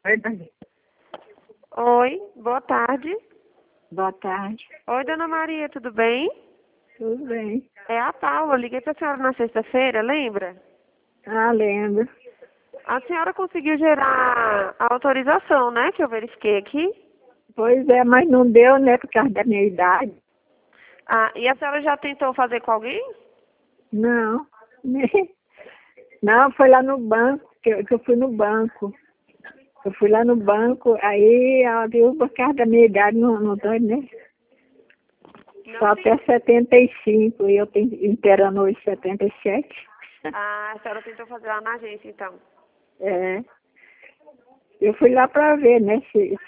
Verdade. Oi, boa tarde. Boa tarde. Oi, dona Maria, tudo bem? Tudo bem? É a Paula, liguei para a senhora na sexta-feira, lembra? Ah, lembro. A senhora conseguiu gerar a autorização, né, que eu verifiquei aqui? Pois é, mas não deu, né, por causa da minha idade. Ah, e a senhora já tentou fazer com alguém? Não. Não, foi lá no banco, que eu fui no banco. Eu fui lá no banco, aí ela viu por causa da minha idade, não dói, né? Só Não até tem. 75, e eu tenho inteirando hoje 77. Ah, a senhora tentou fazer lá na agência, então. É. Eu fui lá pra ver, né,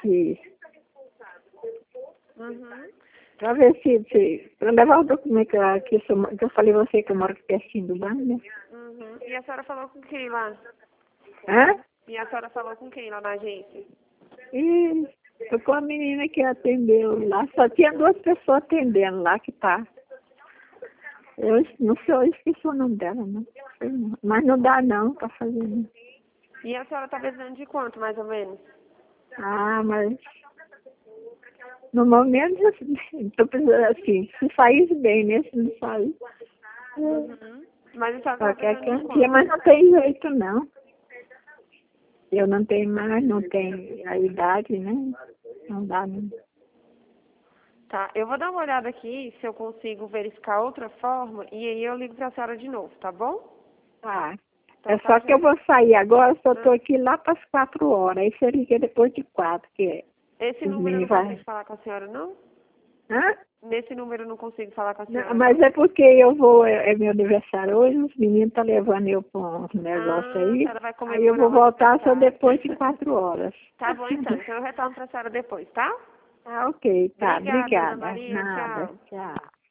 Uhum. pra ver pra levar o documento lá, que eu falei a você que eu moro aqui pertinho do banco, né? Uhum. E a senhora falou com quem lá? Hã? E a senhora falou com quem lá na agência? E foi com a menina que atendeu lá, só tinha 2 pessoas atendendo lá que tá. Eu não sei, eu esqueci o nome dela, não. Sei não. Mas não dá não pra fazer, não. E a senhora tá precisando de quanto, mais ou menos? Ah, mas no momento tô precisando assim, se saísse bem, né? Se não sair, Uhum. Mas a senhora tá qualquer precisando de quantia, quanto? mas não tem jeito não. Eu não tenho mais, não tenho a idade, né? Não dá não. Tá, eu vou dar uma olhada aqui se eu consigo verificar outra forma e aí eu ligo pra senhora de novo, tá bom? Ah, Então é tá, só que eu joia. vou sair agora, só tô Ah, aqui lá para as 4 horas. Aí você liga depois de 4, que esse os número eu não meninos consigo vai. falar com a senhora, não? Hã? Nesse número eu não consigo falar com a Não, senhora, mas não? é porque eu vou, é meu aniversário hoje, os meninos estão levando eu para um negócio Ah, a aí. senhora vai Aí eu comemorar vou o voltar só aniversário. depois de 4 horas. Tá bom então, então eu retorno pra senhora depois, tá? Ah, ok, tá. Obrigada, dona Obrigada. Maria, Nada. tchau. Tchau.